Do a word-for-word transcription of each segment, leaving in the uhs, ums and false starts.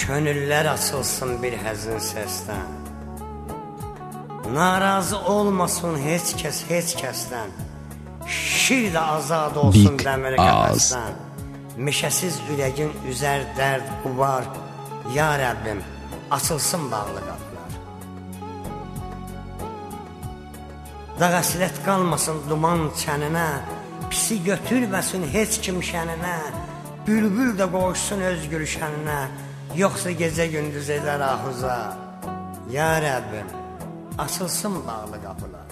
Könüllər açılsın bir həzin səsdən, narazı olmasın heç kəs heç kəsdən, şir də azad olsun dəmir qəfəsdən, meşəsiz ürəgin üzər dərd qubar, ya Rəbbim açılsın bağlı qapılar. Dağəslət qalmasın duman çəninə, pisi götürməsin heç kim şəninə, bülbül də qoşsun öz gülşəninə, yoxsa gecə gündüz edər ahuza. Ya Rəbbim açılsın bağlı qapılar.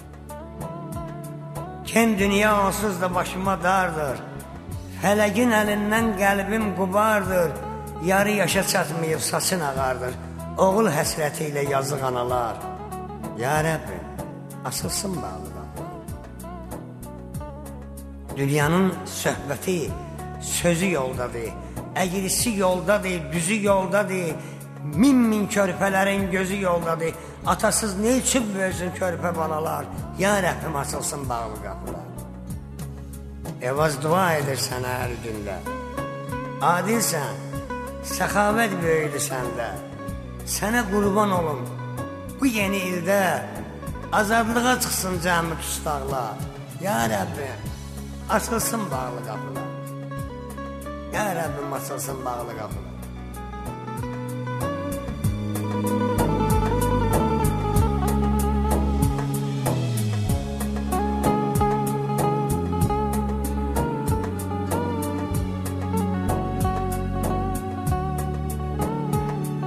Kən dünya onsuz da başıma dardır, fələgin əlindən qəlbim qubardır, yarı yaşa çatmayıb saçın ağardır, oğul həsrəti ilə yazıq analar. Ya Rəbbim açılsın bağlı qapılar. Dünyanın söhbəti, sözü yoldadır, əgrisi yoldadır, düzü yoldadır, min min körpələrin gözü yoldadır, atasız ne üçün böyüsün körpə balalar. Ya Rəbbim açılsın bağlı qapılar. Evaz dua edir sənə hər gündə, adilsən, səxavət böyüdü səndə, sənə qurban olun bu yeni ildə, azadlığa çıxsın cəmi tustaqlar. Ya Rəbbim açılsın bağlı qapılar. Ya Rəbbim açılsın bağlı qapılar.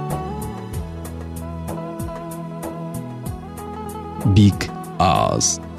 Big Oz.